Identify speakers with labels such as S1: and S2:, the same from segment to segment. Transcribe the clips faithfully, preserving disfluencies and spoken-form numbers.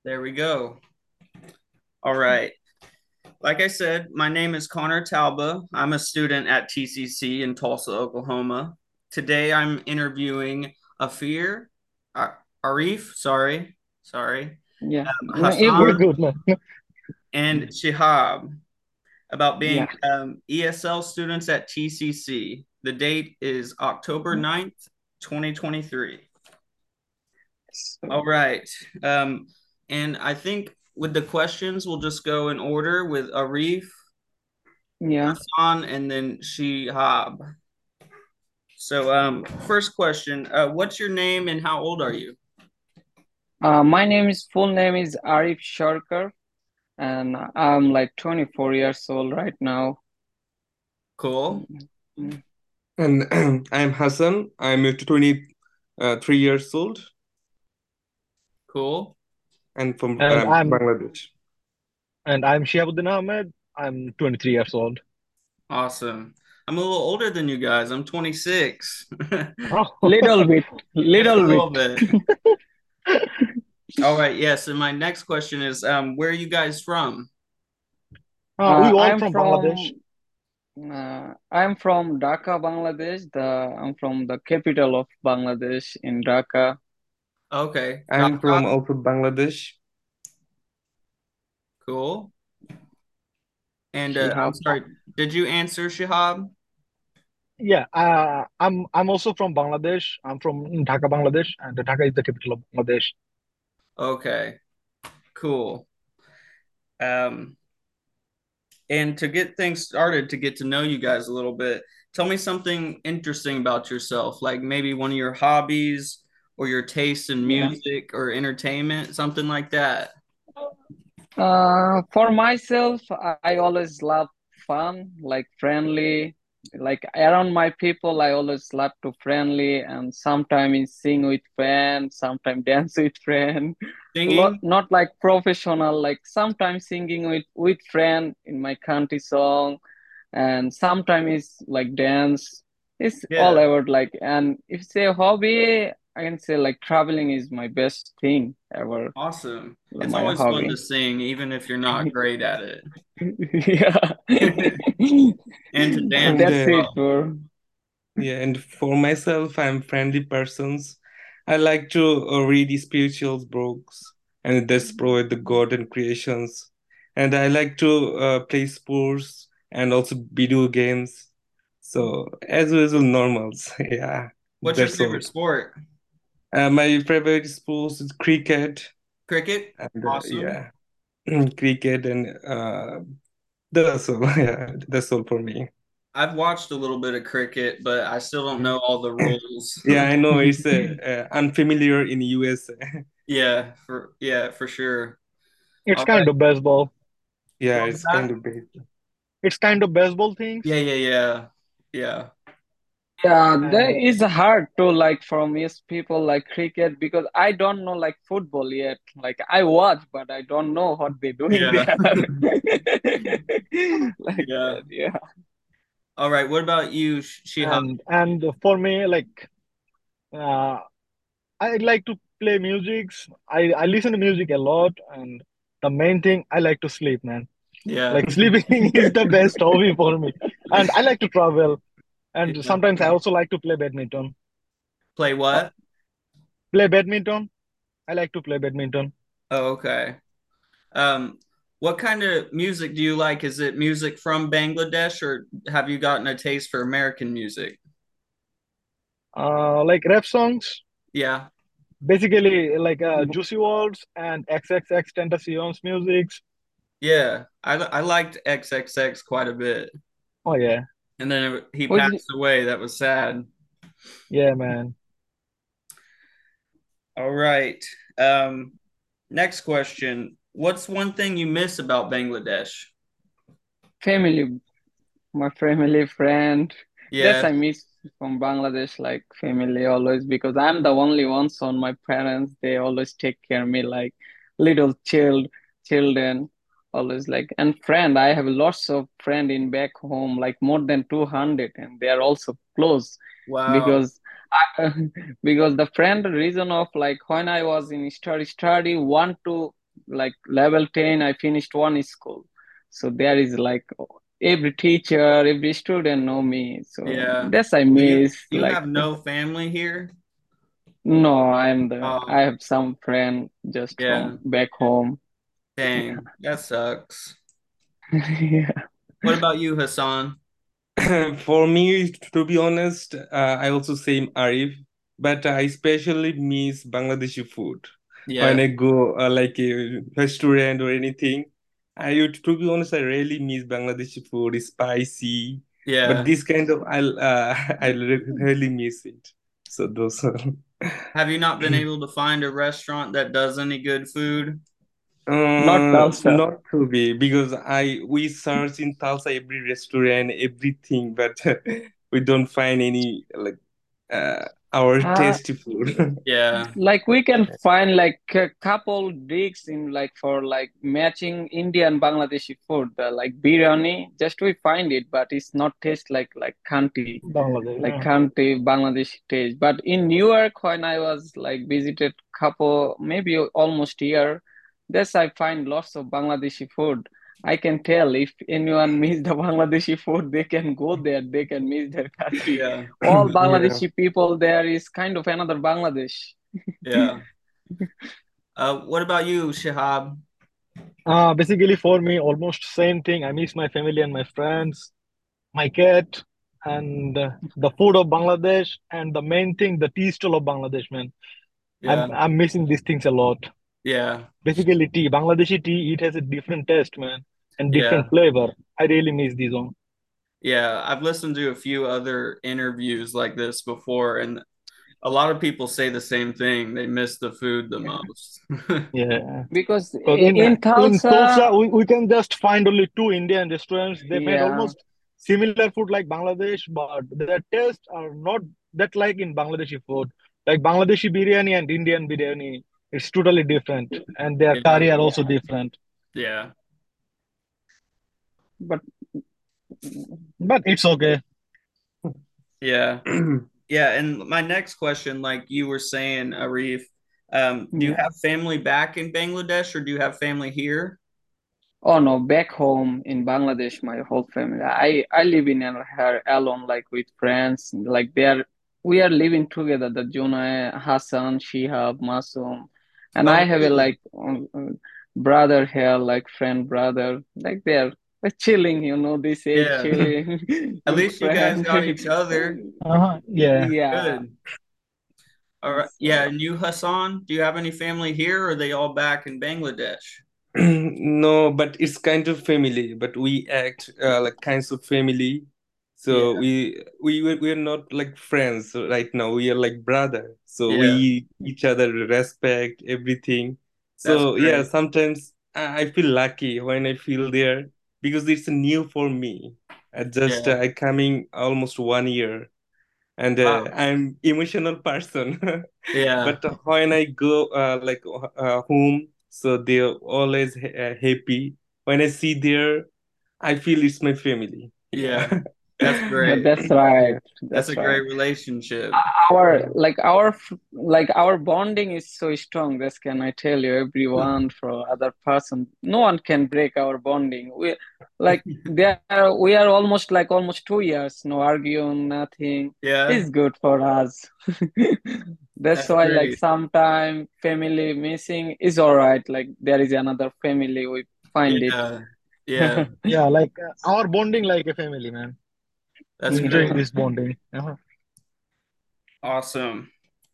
S1: There we go. All right. Like I said, my name is Connor Talba. I'm a student at T C C in Tulsa, Oklahoma. Today I'm interviewing Afir, Ar- Arif, sorry, sorry,
S2: Yeah,
S1: um,
S2: no, you're
S3: You're
S2: good.
S1: Hassan,
S3: good, man.
S1: and Shihab about being
S2: Yeah.
S1: um, E S L students at T C C. The date is October ninth, twenty twenty-three.
S2: So,
S1: All right. Um, and I think with the questions, we'll just go in order with Arif,
S2: yeah.
S1: Hassan, and then Shihab. So, um, first question, uh, what's your name and how old are you?
S2: Uh, my name is full name is Arif Sharkar, and I'm like twenty-four years old right now.
S1: Cool.
S2: Mm, mm.
S3: And I'm Hassan. I'm twenty-three years old
S1: Cool.
S3: and from
S4: And
S3: um,
S4: I'm
S3: Bangladesh.
S4: and I'm Shihabuddin Ahmed. I'm twenty-three years old.
S1: Awesome. I'm a little older than you guys. I'm twenty-six.
S4: Oh,
S2: Little bit,
S1: Just a
S2: little
S1: little
S2: bit.
S1: bit. All right. Yes. And my next question is, um, where are you guys from?
S4: uh, we
S2: Uh,
S4: all
S2: I'm
S4: from Bangladesh.
S2: from uh, I'm from Dhaka, Bangladesh. The I'm from the capital of Bangladesh in Dhaka.
S1: Okay.
S3: I'm
S1: Dhaka.
S3: from also Bangladesh.
S1: Cool. And uh, I'm
S2: Shihab.
S1: sorry, did you answer Shihab?
S4: Yeah, uh, I'm I'm also from Bangladesh. I'm from Dhaka, Bangladesh, and Dhaka is the capital of Bangladesh.
S1: Okay, cool. Um, and to get things started, to get to know you guys a little bit, tell me something interesting about yourself, like maybe one of your hobbies or your taste in
S2: Yeah.
S1: music or entertainment, something like that.
S2: Uh, for myself, I I always love fun, like friendly, like around my people. I always love to friendly and sometimes sing with friends, sometimes dance with friend. Lot,
S1: Singing?
S2: not like professional, like sometimes singing with with friend in my country song, and sometimes it's like dance. It's all
S1: Yeah,
S2: about like, and if it's a hobby, I can say like traveling is my best thing ever,
S1: awesome. It's
S2: my
S1: always fun to
S2: hobby.
S1: sing, even if you're not great at
S2: Yeah.
S1: it. And to dance
S3: And
S1: as
S2: That's
S3: uh,
S2: it,
S1: well.
S2: bro.
S3: yeah, and for myself, I'm friendly persons. I like to uh, read spiritual books and that's provide the God and creations. And I like to uh, play sports and also video games. So as usual, normals. Yeah,
S1: What's your
S3: that's all.
S1: favorite sport?
S3: Uh, my favorite sports is cricket,
S1: Cricket?
S3: and uh,
S1: Awesome.
S3: yeah, cricket, and uh, that's all. Yeah, that's all for me.
S1: I've watched a little bit of cricket, but I still don't know
S3: Mhm.
S1: all the rules.
S3: Yeah, I know it's uh, uh, unfamiliar in U S A.
S1: Yeah, for yeah, for sure.
S4: It's
S1: All right.
S4: kind of baseball.
S3: Yeah,
S1: What was
S3: it's kind
S1: that?
S3: of big.
S4: It's kind of baseball
S1: Yeah,
S4: things,
S1: yeah, yeah. Yeah.
S2: Yeah, that
S4: and
S2: is hard to like from yes people like cricket because I don't know like football yet. Like I watch, but I don't know what they're doing
S1: Yeah.
S2: there. Like
S1: Yeah.
S2: that, yeah.
S1: All right. What about you, Sh- Shihab?
S4: and and for me, like uh, I like to play music. I I listen to music a lot, and the main thing I like to sleep, man.
S1: Yeah.
S4: Like sleeping is the best hobby for me, and I like to travel. And
S1: Yeah.
S4: sometimes I also like to play badminton.
S1: Play
S4: Uh,
S1: what?
S4: play badminton. I like to play badminton.
S1: Oh, okay. Um, what kind of music do you like? Is it music from Bangladesh or have you gotten a taste for American music?
S4: Uh, like rap songs,
S1: Yeah.
S4: basically like uh, Juicy worlds and Triple X Tentacion's music.
S1: Yeah. I I liked X X X quite a bit.
S4: Oh yeah,
S1: And then he
S2: Who's
S1: passed away. That was sad.
S4: yeah, man.
S1: All right. Um, next question. What's one thing you miss about Bangladesh?
S2: family, my family friend. That's
S1: Yeah,
S2: I miss from Bangladesh, like family always because I'm the only one son. My parents they always take care of me like little child children, always like and friend. I have lots of friend in back home, like more than two hundred, and they are also close
S1: wow.
S2: because I, because the friend reason of like when I was in study study one to like level ten, I finished one school. So there is like every teacher, every student know me. So
S1: Yeah.
S2: that's I
S1: Do you
S2: miss
S1: you
S2: like
S1: have no family here?
S2: no, I'm the
S1: Oh,
S2: I have some friend just
S1: yeah.
S2: from back home. Yeah.
S1: Dang, that sucks.
S2: Yeah.
S1: What about you, Hassan?
S3: For me, to be honest, uh, I also same Arif, but I especially miss Bangladeshi food. When
S1: Yeah,
S3: I go uh, like a restaurant or anything, I would, to be honest, I really miss Bangladeshi food. It's spicy, but
S1: yeah.
S3: this kind of I uh, I re- really miss it. So those are.
S1: Have you not been able to find a restaurant that does any good food?
S2: Not
S3: Uh,
S2: Tulsa.
S3: not to be because I we search in Tulsa every restaurant, everything, but we don't find any like uh, our
S2: Uh,
S3: tasty food.
S1: Yeah,
S2: like we can find like a couple digs in like for like matching Indian Bangladeshi food, the, like biryani. Just we find it, but it's not taste like like kanti,
S4: Bangladesh.
S2: like
S4: Yeah.
S2: kanti Bangladeshi taste. But in New York, when I was like visited couple maybe almost year, that's I find lots of Bangladeshi food. I can tell if anyone miss the Bangladeshi food, they can go there, they can miss their country.
S1: yeah,
S2: All
S3: Yeah.
S2: Bangladeshi people there is kind of another Bangladesh.
S1: yeah. Uh, what about you, Shihab?
S4: Uh, basically, for me, almost same thing. I miss my family and my friends, my cat, and uh, the food of Bangladesh, and the main thing, the tea stall of Bangladesh, man. I'm
S1: Yeah,
S4: I'm missing these things a lot.
S1: yeah,
S4: Basically, tea, Bangladeshi tea, it has a different taste, man, and different
S1: yeah,
S4: flavor. I really miss this one.
S1: yeah. I've listened to a few other interviews like this before, and a lot of people say the same thing. They miss the food the
S2: Yeah.
S1: most.
S4: Yeah.
S2: Because
S4: Because
S2: i-
S4: in
S2: in
S4: in Tulsa,
S2: Tulsa,
S4: we, we can just find only two Indian restaurants. They made
S2: yeah,
S4: almost similar food like Bangladesh, but their tastes are not that like in Bangladeshi food. Like Bangladeshi biryani and Indian biryani, it's totally different, and their
S1: Yeah,
S4: curry are also
S2: yeah,
S4: different.
S1: yeah,
S2: but
S4: But it's okay.
S1: yeah, yeah. And my next question, like you were saying, Arif, um, do you
S2: yeah.
S1: have family back in Bangladesh or do you have family here?
S2: Oh no, back home in Bangladesh, my whole family. I I live in a- here alone, like with friends. Like they are, we are living together. The Junai, Hassan, Shihab, Masoom, and
S1: Oh,
S2: I have a
S1: really?
S2: like um, um, brother here, like friend brother. Like they are like chilling, you know, this age
S1: Yeah.
S2: chilling
S1: At
S2: with
S1: least you guys
S2: friend.
S1: got each other.
S4: Uh-huh. Yeah.
S2: Yeah.
S1: Good. All right. Yeah.
S2: So
S1: And you, Hassan, do you have any family here or are they all back in Bangladesh?
S3: No, but it's kind of family, but we act uh, like kinds of family. So
S1: Yeah.
S3: we we we- we're not like friends right now. We are like brother. So
S1: Yeah.
S3: we each other respect everything.
S1: That's
S3: So yeah,
S1: great.
S3: sometimes I I feel lucky when I feel there because it's new for me. I just uh,
S1: Yeah.
S3: I coming almost one year, and uh,
S1: Wow.
S3: I'm emotional person.
S1: Yeah.
S3: But when I go uh, like uh, home, so they're always ha- uh, happy. When I see there, I feel it's my family.
S1: Yeah.
S3: Yeah.
S1: That's
S2: yeah,
S1: great.
S2: that's right.
S1: That's a
S2: That's right.
S1: great relationship.
S2: our like our f- like our bonding is so strong, this can I tell you, everyone for other person, no one can break our bonding. We like there we are almost like almost two years, no arguing, nothing.
S1: Yeah.
S2: It's good for us. That's
S1: That's
S2: why like
S1: great.
S2: sometime family missing is all right, like there is another family, we find it.
S1: Yeah. Yeah.
S4: Yeah, like uh, our bonding like a family, man.
S1: That's
S4: Enjoying
S1: great.
S2: Yeah.
S4: this bonding. Uh-huh.
S1: Awesome.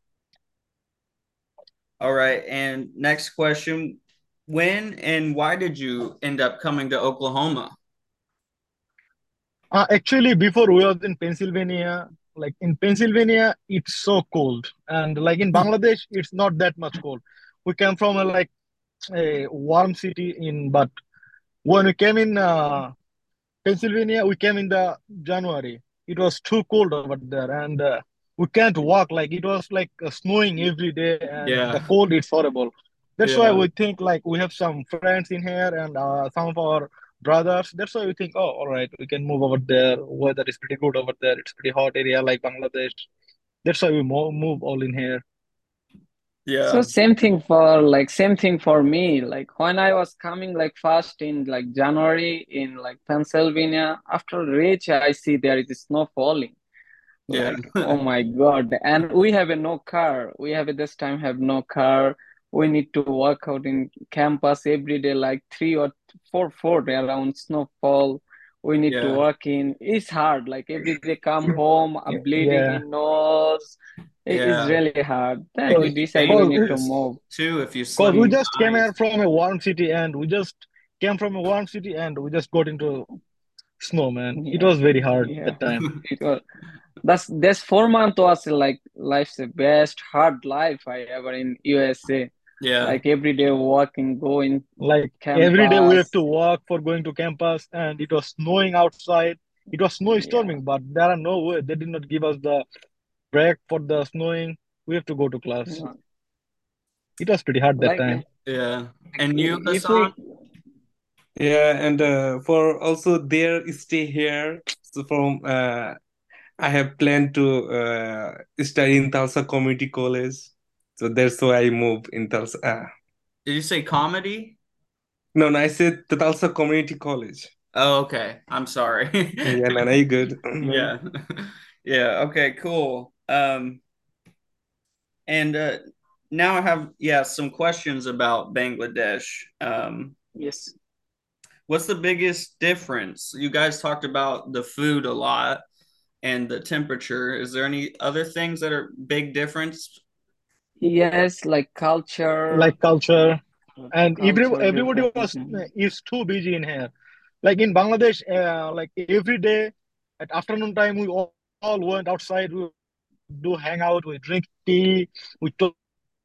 S1: All right. And next question. When and why did you end up coming to Oklahoma?
S4: Uh, actually, before we was in Pennsylvania, like in Pennsylvania, it's so cold, and like in Bangladesh, it's not that much cold. We came from a like a warm city in, but when we came in uh, Pennsylvania, we came in the January. It was too cold over there, and uh, we can't walk. Like it was like uh, snowing every day, and the
S1: Yeah.
S4: cold is horrible. That's why
S1: Yeah.
S4: we think like we have some friends in here and uh, some of our brothers. That's why we think, oh, all right, we can move over there. Weather is pretty good over there. It's pretty hot area like Bangladesh. That's why we move, move all in here.
S2: So
S1: Yeah.
S2: same thing for like same thing for me. Like when I was coming like first in like January in like Pennsylvania, after reach I see there is snow falling.
S1: Yeah.
S2: Like, oh my God. And we have a no car. We have at this time have no car. We need to walk out in campus every day, like three or four, four day around snowfall. We need to
S1: Yeah.
S2: work in. It's hard. Like every day come home, uh, bleeding
S4: Yeah,
S2: in nose. It is
S1: Yeah.
S2: really hard. Then
S1: It
S2: we
S1: can be
S2: decide we
S4: cause
S2: need to
S1: dangerous
S2: move.
S1: too if you
S4: cause
S1: slip
S4: we
S2: Y-
S4: just
S1: on
S4: came
S1: ice.
S4: here from a warm city and we just came from a warm city and we just got into snow, man. It
S2: Yeah,
S4: was very hard
S2: yeah.
S4: that time.
S2: It was that's this four month was like life's the best hard life I ever in U S A.
S1: Yeah.
S2: Like every day walking, going
S4: Like every day we have
S2: campus.
S4: to walk for going to campus, and it was snowing outside. It was snow
S2: Yeah,
S4: storming, but there are no way they did not give us the break for the snowing. We have to go to class.
S2: yeah.
S4: It was pretty hard that
S2: Like,
S4: time.
S1: Yeah.
S2: like
S1: And you,
S2: if
S1: Hassan?
S2: we,
S3: Yeah, and uh, for also their stay here. So from uh, I have planned to uh, study in Tulsa Community College. So that's why I moved in Tulsa. Ah.
S1: Did you say comedy?
S3: No, no, I said the Tulsa Community College.
S1: Oh, okay. I'm sorry.
S3: Yeah, no, no, you good.
S1: Yeah. Yeah. Okay, cool. Um, and uh now I have, yeah, some questions about Bangladesh. Um,
S2: yes,
S1: what's the biggest difference? You guys talked about the food a lot and the temperature. Is there any other things that are big difference?
S2: yes, like culture,
S4: Like culture,
S2: like
S4: and every
S2: culture
S4: everybody
S2: different.
S4: was is too busy in here. Like in Bangladesh, uh, like every day at afternoon time, we all, all went outside. We do hang out. We drink tea. We talk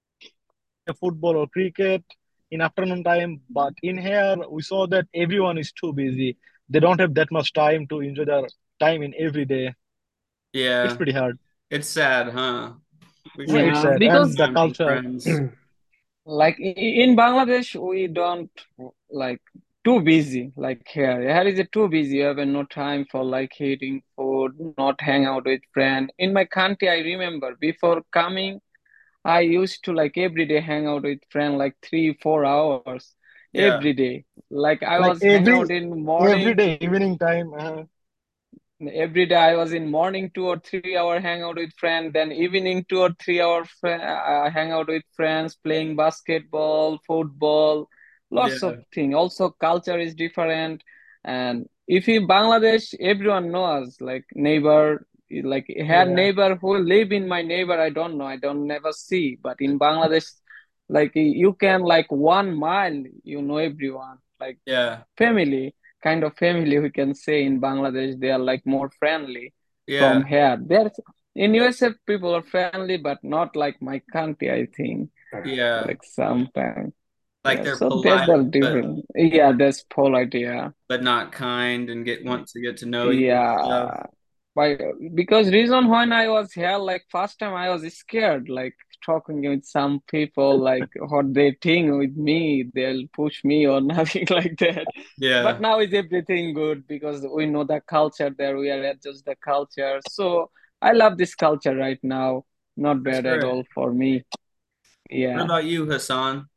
S4: football or cricket in afternoon time. But in here, we saw that everyone is too busy. They don't have that much time to enjoy their time in every day. It's
S1: Yeah.
S4: pretty hard.
S1: It's sad, huh? Wish
S4: Yeah,
S1: I
S4: it's
S1: had
S2: Yeah,
S4: sad.
S1: more
S4: And
S2: because
S4: the
S1: time for
S4: culture,
S1: friends.
S2: like i- in Bangladesh, we don't like too busy. Like here, here is it too busy. You have no time for like eating food, not hang out with friend. In my country, I remember before coming, I used to like every day hang out with friend like three, four hours
S1: Yeah.
S2: every day. Like I
S4: like
S2: was hang
S4: every
S2: out in
S4: every
S2: morning.
S4: day evening time. Uh,
S2: Every day I was in morning two or three hour hangout with friends, then evening two or three hour fr uh, hangout with friends, playing basketball, football, lots of
S1: Yeah.
S2: things. Also, culture is different, and if in Bangladesh, everyone knows like neighbor, like her
S4: yeah,
S2: neighbor who live in my neighbor, I don't know, I don't never see, but in Bangladesh, like you can like one mile, you know everyone, like
S1: Yeah.
S2: family, kind of family we can say in Bangladesh. They are like more friendly
S1: Yeah.
S2: from here. There's in U S A people are friendly, but not like my country, I think.
S1: Yeah.
S2: Like sometimes.
S1: Like
S2: Yeah,
S1: they're
S2: so there's
S1: polite,
S2: the
S1: but
S2: difference. Yeah, that's polite, yeah.
S1: but not kind and get want to get to know you and stuff.
S2: Yeah. Why? Because reason when I was here, like first time I was scared, like talking with some people, like what they think with me, they'll push me or nothing like that. But
S1: Yeah.
S2: now is everything good because we know the culture there, we are adjust the culture. So I love this culture right now. Not
S1: That's
S2: bad at
S1: great.
S2: all for me.
S1: What
S2: Yeah.
S1: about you, Hassan?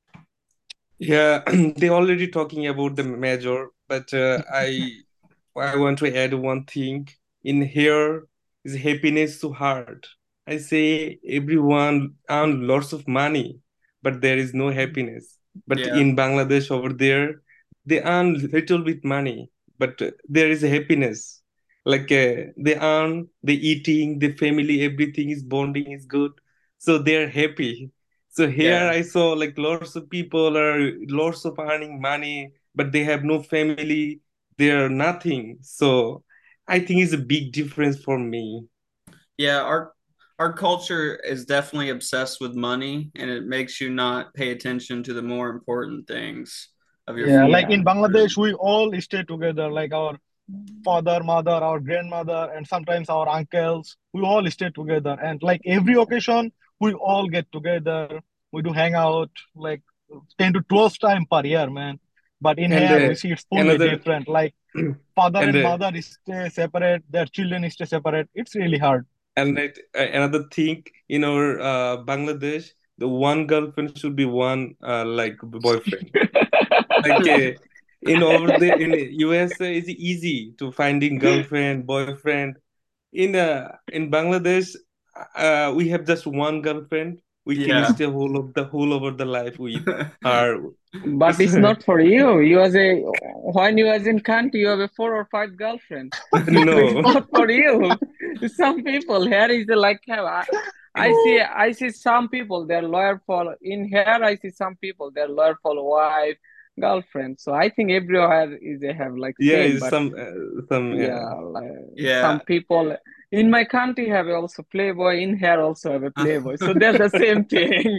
S3: Yeah, they already talking about the major, but uh, I I want to add one thing. In here is happiness so hard. I say everyone earn lots of money, but there is no happiness. But
S1: Yeah.
S3: in Bangladesh over there, they earn little bit money, but uh, there is a happiness. Like uh, they earn, they eating, the family, everything is bonding is good, so they're happy. So here
S1: Yeah.
S3: I saw like lots of people are lots of earning money, but they have no family, they're nothing. So I think it's a big difference for me.
S1: Yeah, our our culture is definitely obsessed with money and it makes you not pay attention to the more important things of your
S4: yeah.
S1: family
S4: Like in
S2: Yeah.
S1: and
S4: Bangladesh,
S1: friends.
S4: we all stay together. Like our father, mother, our grandmother, and sometimes our uncles. We all stay together, and like every occasion, we all get together. We do hang out like ten to twelve times per year, man. But in
S3: And
S4: here,
S3: uh,
S4: we see it's fully
S3: another
S4: different. Like father
S3: and
S4: and
S3: uh,
S4: mother stay separate, their children stay separate. It's really hard.
S3: and it, uh, another thing in our uh, Bangladesh, the one girlfriend should be one uh, like boyfriend. Like uh, in over there in U S A, it's easy to finding girlfriend, boyfriend. In uh in Bangladesh, uh, we have just one girlfriend. We can
S1: Yeah.
S3: stay whole of the whole over the life with her.
S2: But it's not for you. You as a when you was in country, you have a four or five girlfriends. So it's
S3: No.
S2: not for you. Some people here is like have I, I see I see some people they're loyal for in here. I see some people they're loyal for wife, girlfriend. So I think everywhere is they have like
S3: Yeah,
S2: same.
S3: it's
S2: But
S3: some uh, some
S2: yeah,
S3: yeah.
S2: like
S1: Yeah.
S2: some people in my country have also playboy. In here also have a playboy. So they're the same thing.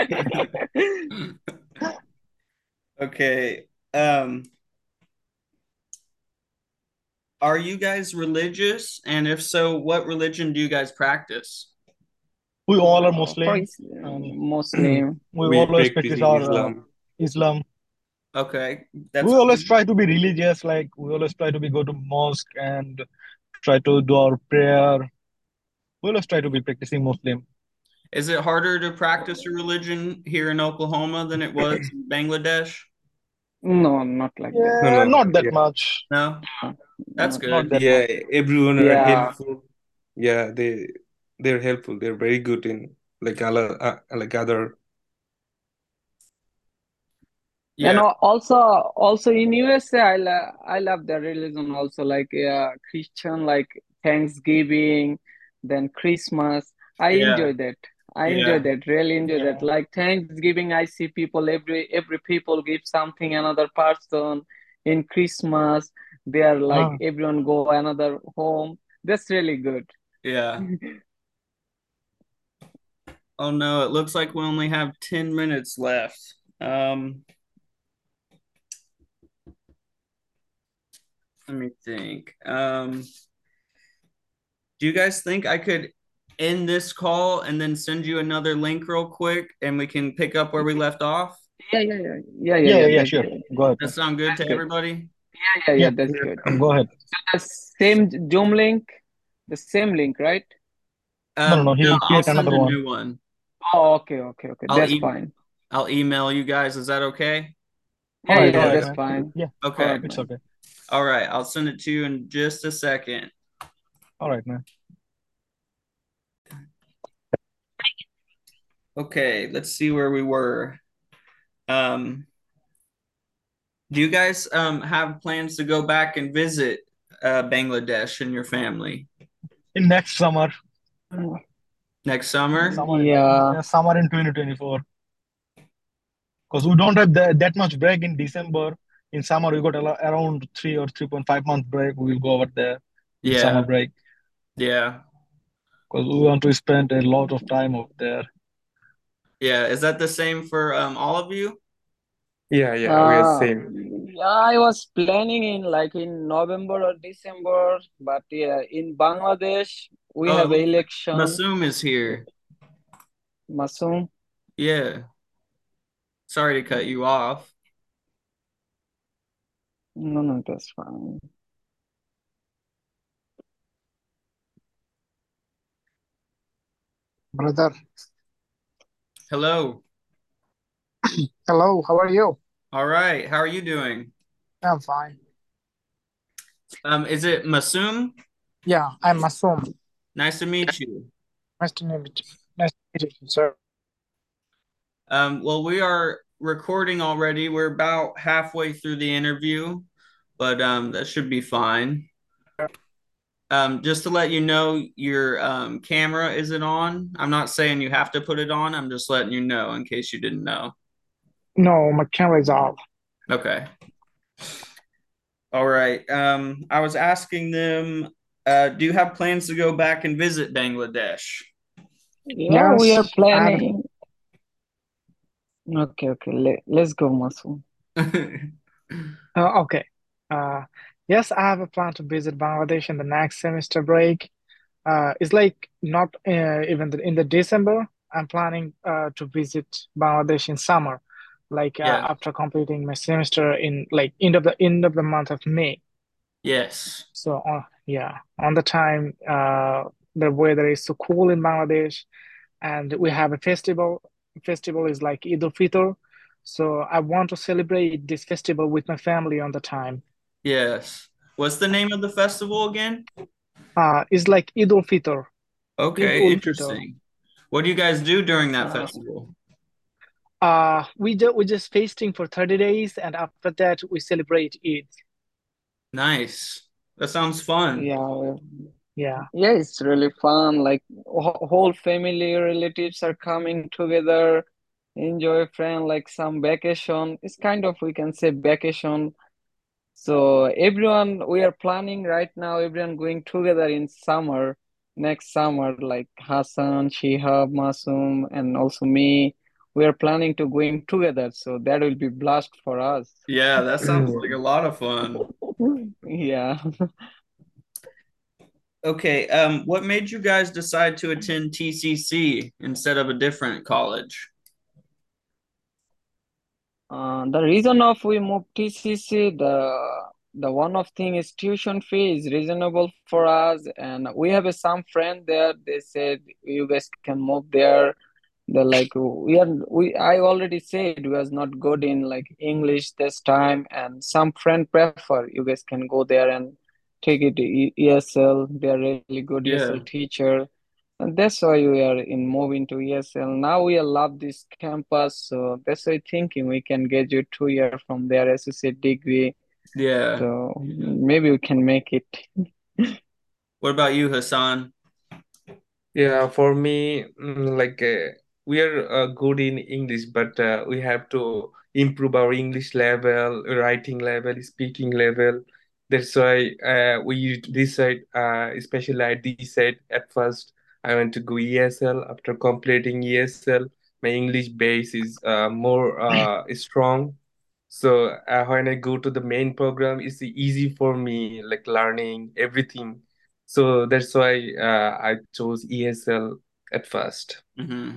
S1: Okay. Um, are you guys religious? And if so, what religion do you guys practice?
S4: We all are
S2: Uh, for
S4: Muslim,
S2: is-
S4: and
S2: Muslim.
S4: we
S3: We
S4: always
S3: practice
S4: practice
S3: in
S4: our uh,
S3: Islam.
S4: Islam.
S1: Okay,
S4: We
S1: that's
S4: always
S1: good.
S4: try to be religious, like we always try to be go to mosque and try to do our prayer. We always try to be practicing Muslim.
S1: Is it harder to practice your religion here in Oklahoma than it was in Bangladesh?
S2: No, not like that.
S3: No,
S4: Yeah,
S3: no,
S4: not that
S3: yeah,
S4: much.
S1: No?
S2: No,
S1: That's
S2: not
S4: Not
S1: good.
S4: that
S3: yeah.
S4: much.
S3: Everyone are
S2: yeah.
S3: helpful. Yeah, they they're helpful. They're very good in like other uh, like other.
S2: And
S1: Yeah.
S2: al- also, also in U S A, I lo I love the religion also like uh, Christian, like Thanksgiving, then Christmas. I
S1: Yeah.
S2: enjoy that. I enjoy
S1: Yeah.
S2: that. Really enjoy that.
S4: Yeah.
S2: Like Thanksgiving, I see people every every people give something another person. In Christmas, they are like
S4: Ah,
S2: everyone go another home. That's really good.
S1: Yeah. Oh no, it looks like we only have ten minutes left. Um, let me think. Um, do you guys think I could end this call and then send you another link real quick and we can pick up where we left off?
S2: Yeah, yeah, yeah, yeah, yeah,
S4: yeah, yeah,
S2: yeah.
S4: yeah,
S2: That's
S4: sure.
S2: good.
S4: Go ahead,
S1: That
S4: man.
S1: sound good
S2: That's
S1: to
S2: good.
S1: everybody?
S2: Yeah, yeah, yeah.
S4: Yeah,
S2: That's
S3: Yeah.
S2: good.
S4: go ahead.
S2: So the same Zoom link, the same link, right?
S4: No, no,
S1: Um,
S4: no. He
S1: no,
S4: will
S1: I'll
S4: create
S1: send
S4: another
S1: a
S4: one.
S1: new one.
S2: Oh, okay, okay, okay.
S1: I'll
S2: That's
S1: e
S2: fine.
S1: I'll email you guys. Is that okay?
S4: All
S2: Yeah,
S4: right, all
S2: yeah,
S4: right,
S1: Yeah.
S2: that's
S4: man.
S2: fine.
S4: Yeah,
S2: All
S1: Okay.
S2: right,
S4: it's
S2: man.
S4: okay.
S1: All right. I'll send it to you in just a second.
S4: All right, man.
S1: Okay, let's see where we were. Um, do you guys um have plans to go back and visit uh Bangladesh and your family
S4: In next summer,
S1: next summer?
S4: summer in
S2: Yeah.
S4: yeah, summer in twenty twenty-four, because we don't have that, that much break in December. In summer, we got a, lo- around three or three point five month break. We will go over there in summer
S1: Yeah,
S4: break
S1: yeah,
S4: because we want to spend a lot of time over there.
S1: yeah. Is that the same for um all of you?
S3: Yeah, yeah, we are
S2: Uh,
S3: same.
S2: yeah, I was planning in like in November or December, but yeah, in Bangladesh we
S1: Oh, it
S2: have a
S1: looks like
S2: election.
S1: Masoom is here.
S2: Masoom.
S1: Yeah. Sorry to cut you off.
S2: No, no, that's fine.
S5: Brother,
S1: Hello.
S5: hello, how are you?
S1: All right. How are you doing?
S5: I'm fine.
S1: Um, is it Masoom?
S5: Yeah, I'm Masoom.
S1: Nice to meet you.
S5: Nice to meet you. Nice to meet you, sir.
S1: Um, well, we are recording already. We're about halfway through the interview, but um, that should be fine. Um, just to let you know, your um, camera isn't on. I'm not saying you have to put it on. I'm just letting you know in case you didn't know.
S5: No, my camera is off.
S1: Okay. All right. Um, I was asking them, uh, do you have plans to go back and visit Bangladesh?
S2: Yeah, we are
S5: Yes, I have.
S2: planning. Okay, okay. Let, let's go, Masoom.
S5: Uh, okay. Uh, yes, I have a plan to visit Bangladesh in the next semester break. Uh, it's like not uh, even the, in the December. I'm planning uh, to visit Bangladesh in summer, like uh,
S1: Yeah.
S5: after completing my semester in like end of the end of the month of May.
S1: Yes.
S5: So uh, yeah, on the time uh, the weather is so cool in Bangladesh, and we have a festival. festival is like Eid al-Fitr. So I want to celebrate this festival with my family on the time.
S1: Yes. What's the name of the festival again?
S5: Uh, it's like Eid al-Fitr. Eid
S1: Okay,
S5: ul-Fitr.
S1: interesting. What do you guys do during that
S5: Uh,
S1: festival?
S5: uh, we do, we just fasting for thirty days, and after that we celebrate Eid.
S1: Nice. That sounds fun.
S2: Yeah,
S5: Yeah.
S2: yeah, it's really fun. Like wh- whole family, relatives are coming together, enjoy friend like some vacation. It's kind of we can say vacation. So everyone, we are planning right now. Everyone going together in summer, next summer. Like Hassan, Shihab, Masoom, and also me. We are planning to going together. So that will be blast for us.
S1: Yeah, that sounds like a lot of fun.
S2: Yeah.
S1: Okay, um, what made you guys decide to attend T C C instead of a different college?
S2: Uh, the reason of we moved T C C, the the one of thing is tuition fee is reasonable for us, and we have a, some friend there. They said you guys can move there. They're like we are we. I already said was not good in like English this time, and some friend prefer you guys can go there and take it E- ESL. They're really good
S1: Yeah,
S2: E S L teacher. And that's why we are in moving to E S L. Now we love this campus, so that's why thinking we can graduate two year from their associate degree.
S1: yeah.
S2: So maybe we can make it.
S1: What about you, Hassan?
S3: Yeah, for me, mm, like uh, we are uh, good in English, but uh, we have to improve our English level, writing level, speaking level. That's why uh, we decide, uh, especially I decide at first I want to go E S L. After completing E S L, my English base is uh, more uh, strong. So uh, when I go to the main program, it's easy for me, like learning everything. So that's why uh, I chose E S L at first.
S1: Mm-hmm.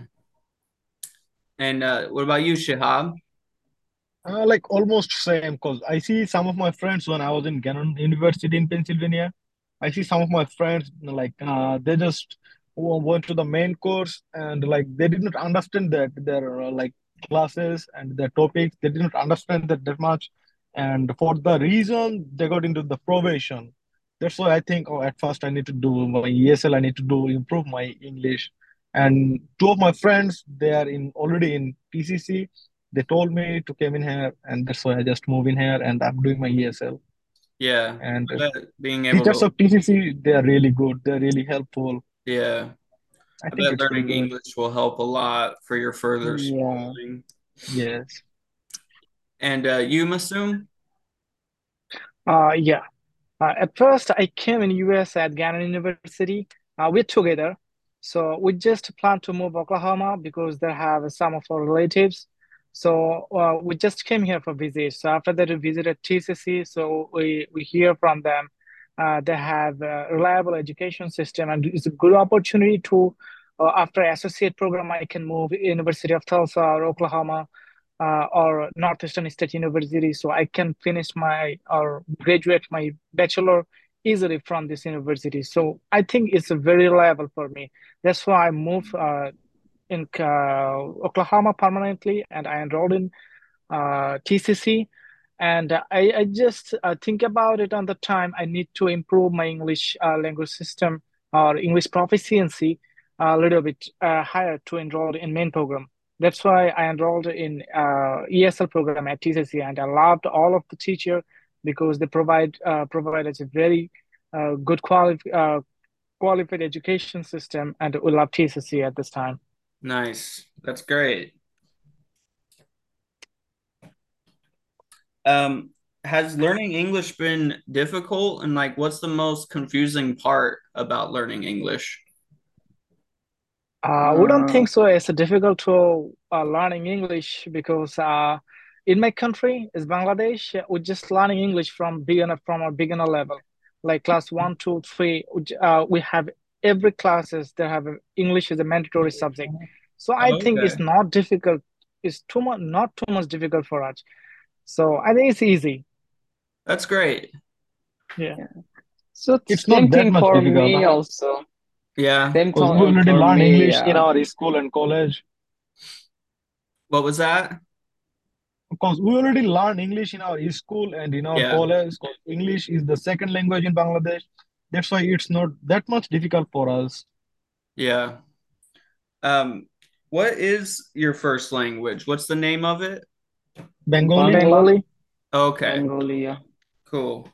S1: And uh, what about you, Shihab?
S4: Uh, like almost same, because I see some of my friends when I was in Gannon University in Pennsylvania. I see some of my friends like uh, they just w- went to the main course and like they did not understand that their uh, like classes and their topics. They did not understand that that much, and for the reason they got into the probation. That's why I think, oh, at first I need to do my E S L. I need to do improve my English. And two of my friends, they are in already in P C C. They told me to come in here, and that's why I just move in here, and I'm doing my E S L.
S1: Yeah,
S4: And uh,
S1: I bet being able
S4: teachers
S1: to,
S4: of T C C, they are really good. They're really helpful.
S1: yeah,
S4: I
S1: I
S4: think
S1: bet
S4: it's pretty
S1: learning
S4: good.
S1: English will help a lot for your further
S2: Yeah.
S1: schooling.
S4: Yes.
S1: And uh, you, Masoom?
S5: Uh, yeah. Uh, at first, I came in U S at Gannon University. Uh, we're together. So we just plan to move Oklahoma because they have some of our relatives. So uh, we just came here for visit. So after that, we visited T C C. So we, we hear from them. Uh, they have a reliable education system, and it's a good opportunity to, uh, after associate program, I can move University of Tulsa or Oklahoma uh, or Northeastern State University, so I can finish my or graduate my bachelor easily from this university. So I think it's very reliable for me. That's why I moved uh, in uh, Oklahoma permanently, and I enrolled in uh, T C C. And uh, I, I just uh, think about it on the time I need to improve my English uh, language system or English proficiency a little bit uh, higher to enroll in main program. That's why I enrolled in uh, E S L program at T C C, and I loved all of the teacher because they provide uh, provide us a very uh, good quali uh, qualified education system, and we love T C C at this time.
S1: Nice. That's great. Um, has learning English been difficult? And like, what's the most confusing part about learning English?
S5: Uh, we don't
S2: Uh,
S5: think so. It's difficult to uh, learning English because uh, in my country, is Bangladesh, we're just learning English from beginner from a beginner level, like class one, two, three. which, Uh, we have every classes that have a- English is a mandatory subject. So I
S1: Oh,
S5: think it's
S1: okay.
S5: not difficult. It's too much, not too much difficult for us. So I think it's easy.
S1: That's great.
S5: Yeah.
S2: yeah. So
S4: It's
S2: same
S4: not that
S2: thing
S4: much
S2: for
S4: difficult,
S2: me
S4: huh?
S2: also.
S1: Yeah.
S2: Same
S4: Because we
S2: th
S4: already
S2: for
S4: learn
S2: me.
S4: English in
S2: Yeah.
S4: our school and college.
S1: What was that?
S4: Because we already learn English in our school and in our
S1: Yeah.
S4: college. 'Cause English is the second language in Bangladesh. That's why it's not that much difficult for us.
S1: Yeah. Um, what is your first language? What's the name of it?
S4: Bengali.
S2: Bengali,
S1: Okay,
S2: Bengali, yeah.
S1: cool.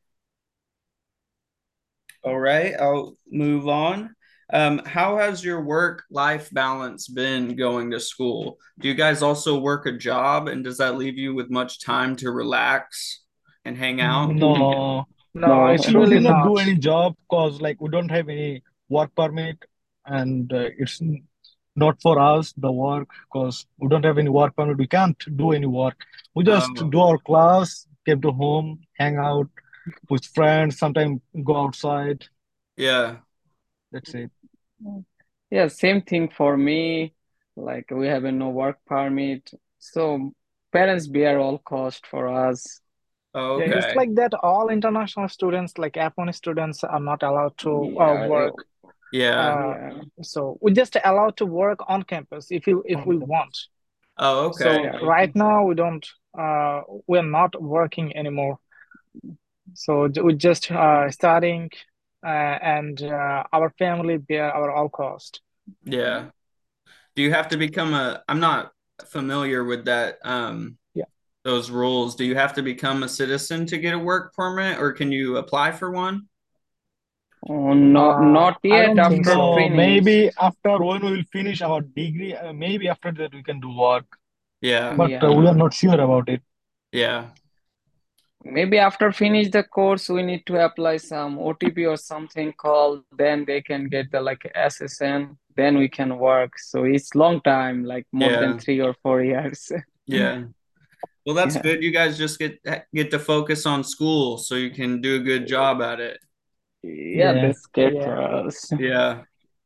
S1: All right, I'll move on. Um, how has your work-life balance been going to school? Do you guys also work a job, and does that leave you with much time to relax and hang out?
S4: No,
S5: No,
S2: No,
S5: it's
S4: actually, we
S5: really
S4: cannot do
S5: not.
S4: any job because like we don't have any work permit, and uh, it's n- not for us the work because we don't have any work permit. We can't do any work. We just
S1: Oh,
S4: do our class, came to home, hang out with friends, sometimes go outside.
S1: yeah,
S4: That's it.
S2: yeah, same thing for me. Like we have a no work permit, so parents bear all cost for us.
S5: Yeah, it's
S1: okay,
S5: like that all international students, like F one students, are not allowed to uh,
S2: Yeah,
S5: work.
S1: yeah.
S5: Uh,
S2: yeah,
S5: so we just allowed to work on campus if you if we
S4: Okay.
S5: want.
S1: Oh, okay.
S5: So
S2: yeah.
S5: right now we don't uh we're not working anymore. So j- we're just uh studying uh, and uh, our family bear our all cost.
S1: Yeah. Do you have to become a, I'm not familiar with that, um,
S5: Yeah.
S1: those rules. Do you have to become a citizen to get a work permit, or can you apply for one?
S2: Oh, not
S5: Uh,
S2: not
S5: I
S2: yet
S5: don't think
S2: after
S5: so.
S4: No,
S2: finish.
S4: maybe after when we will finish our degree, uh, maybe after that we can do work,
S1: Yeah.
S4: but uh, we are
S2: Yeah.
S4: not sure about it.
S1: Yeah.
S2: Maybe after finish the course, we need to apply some O T P or something called, then they can get the like S S N, then we can work. So it's long time, like more than
S1: Yeah.
S2: three or four years.
S1: Yeah. Well, that's
S2: Yeah.
S1: good. You guys just get get to focus on school so you can do a good job at it.
S2: Yeah,
S4: Yeah.
S2: that's great
S5: Yeah.
S2: for us.
S1: Yeah.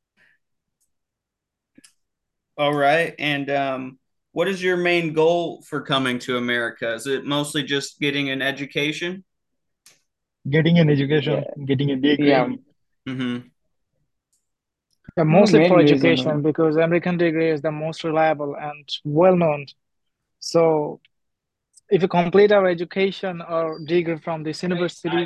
S1: All right. And um, what is your main goal for coming to America? Is it mostly just getting an education?
S4: Getting an education,
S2: Yeah,
S4: getting a degree.
S2: yeah.
S1: Mm-hmm.
S5: Yeah,
S2: The
S5: mostly
S2: main
S5: for education
S2: reason.
S5: because American degree is the most reliable and well known. So if you complete our education or degree from this university,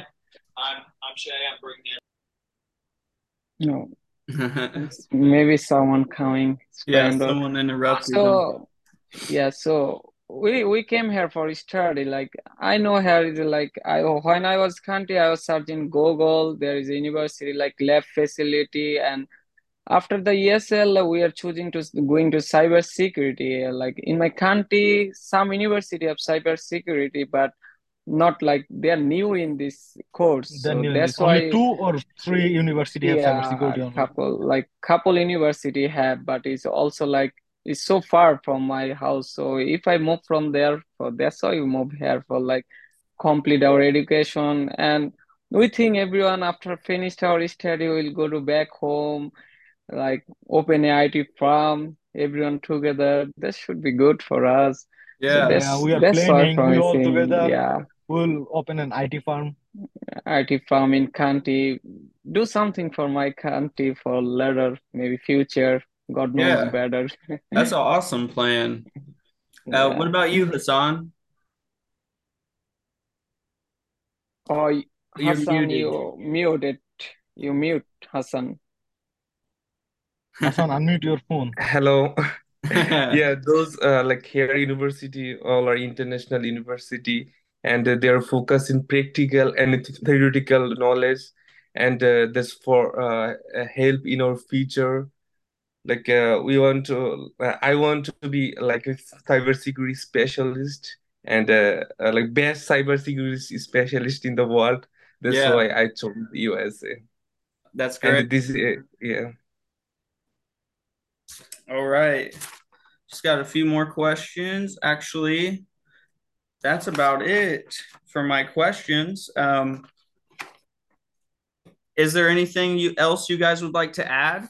S2: No, it's maybe someone coming, his
S1: Yeah,
S2: friend or
S1: someone interrupted him.
S2: so. Yeah, so we we came here for study. Like I know here is like I when I was country, I was searching Google. There is a university like lab facility, and after the E S L, we are choosing to going to cyber security. Like in my country, some university have cyber security, but not like they are new in this course.
S4: Then
S2: So
S4: you this
S2: that's
S4: only
S2: why.
S4: two or three university have
S2: Yeah,
S4: cybersecurity only.
S2: couple like couple university have, but it's also like it's so far from my house. So if I move from there, for that's why we move here for like complete our education. And we think everyone after finished our study will go to back home, like open a I T firm, everyone together. That should be good for us. So
S1: Yeah.
S4: Yeah,
S2: that's
S4: we are
S2: that's why
S4: planning. We all
S2: promising.
S4: together
S2: Yeah,
S4: will open an I T firm.
S2: I T firm in country. Do something for my country for later, maybe future. God knows
S1: Yeah.
S2: better.
S1: That's an awesome plan. Uh, what
S2: Yeah.
S1: about you, Hassan?
S2: Oh,
S1: You're
S2: Hassan,
S1: muted.
S2: you mute it. You mute, Hassan.
S4: Hassan, unmute your phone.
S3: Hello. Yeah, those uh, like here university, all are international university, and uh, they are focused in practical and th- theoretical knowledge, and uh, that's for uh, uh, help in our future. Like uh, we want to, uh, I want to be like a cybersecurity specialist and uh, uh, like best cybersecurity specialist in the world. That's
S1: Yeah,
S3: why I chose U S A.
S1: that's
S3: And
S1: great.
S3: this, uh, yeah.
S1: All right. Just got a few more questions. Actually, that's about it for my questions. Um, is there anything you else you guys would like to add?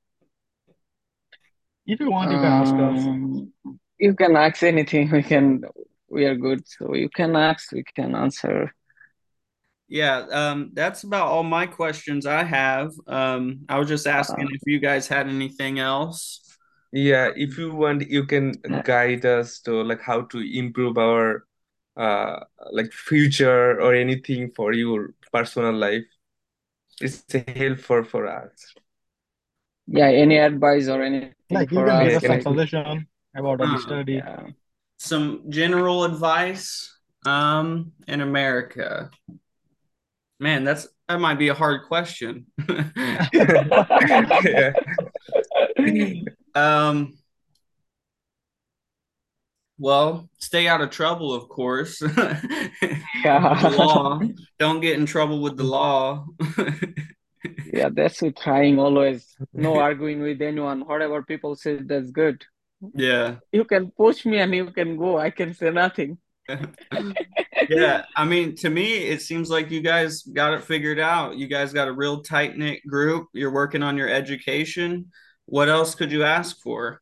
S4: If you want, you can ask us.
S2: Um, you can ask anything. We can. We are good. So you can ask. We can answer.
S1: Yeah, um, that's about all my questions I have. Um, I was just asking
S2: Uh,
S1: if you guys had anything else.
S3: Yeah, if you want, you can guide us to like how to improve our uh like future or anything for your personal life. It's a help for for us.
S2: Yeah, any advice or anything
S4: Like you
S2: for
S4: can give
S3: Yeah,
S2: us?
S4: us some
S2: Like,
S3: anything.
S4: suggestion about our
S1: Huh.
S4: study.
S2: yeah.
S1: Some general advice um in America. Man, that's that might be a hard question.
S3: Yeah.
S1: Um, well, stay out of trouble, of course. With the
S2: Yeah.
S1: law. Don't get in trouble with the law.
S2: Yeah, that's what trying always. No arguing with anyone. Whatever people say, that's good.
S1: Yeah.
S2: You can push me and you can go. I can say nothing.
S1: Yeah, I mean, to me, it seems like you guys got it figured out. You guys got a real tight-knit group. You're working on your education. What else could you ask for?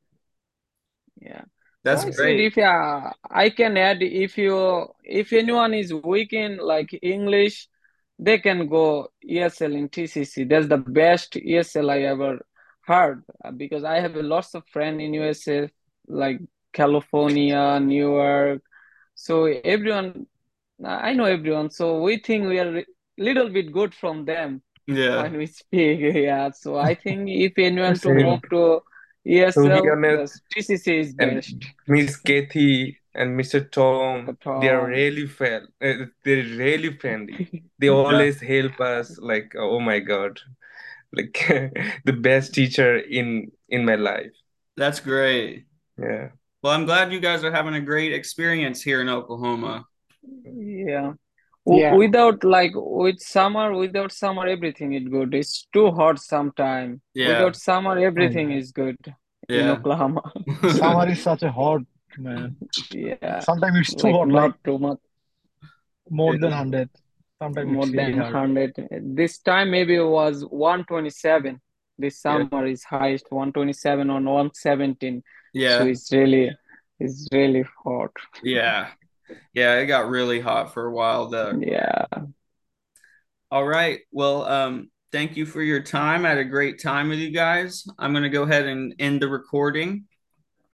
S2: Yeah. So
S1: That's
S2: I said
S1: great.
S2: if yeah, I can add if you if anyone is weak in like English, they can go E S L in T C C. That's the best E S L I ever heard uh, because I have a lots of friends in U S A like California, New York. So everyone, I know everyone. So we think we are a little bit good from them
S1: Yeah.
S2: when we speak. Yeah. So I think if anyone to
S3: And
S2: move to
S3: to be
S2: E S L, the
S3: honest,
S2: T C C is
S3: and
S2: best.
S3: Miss Kathy and Mister Tom,
S2: But
S3: they are
S2: um,
S3: really fair. Uh, they're really friendly. They
S1: Yeah.
S3: always help us. Like, oh my God, like the best teacher in in my life.
S1: That's great.
S3: Yeah.
S1: Well, I'm glad you guys are having a great experience here in Oklahoma.
S2: yeah. W
S5: Yeah,
S2: without like with summer, without summer, everything is good. It's too hot sometime.
S1: Yeah.
S2: Without summer,
S4: Oh
S2: everything
S4: man,
S2: is good in
S1: Yeah.
S2: Oklahoma.
S4: summer is such a hot man.
S2: Yeah.
S4: Sometimes it's too
S2: Like
S4: hot, like
S2: not too much,
S4: more than
S1: Yeah.
S4: one hundred. Sometimes
S2: more
S4: it's really
S2: than
S4: hard.
S2: one hundred. This time maybe it was one twenty-seven. This
S1: Yeah.
S2: summer is highest one twenty-seven on one seventeen. So
S1: Yeah.
S2: it's really it's really hot.
S1: Yeah. Yeah. It got really hot for a while though.
S2: Yeah.
S1: All right. Well, um, thank you for your time. I had a great time with you guys. I'm going to go ahead and end the recording.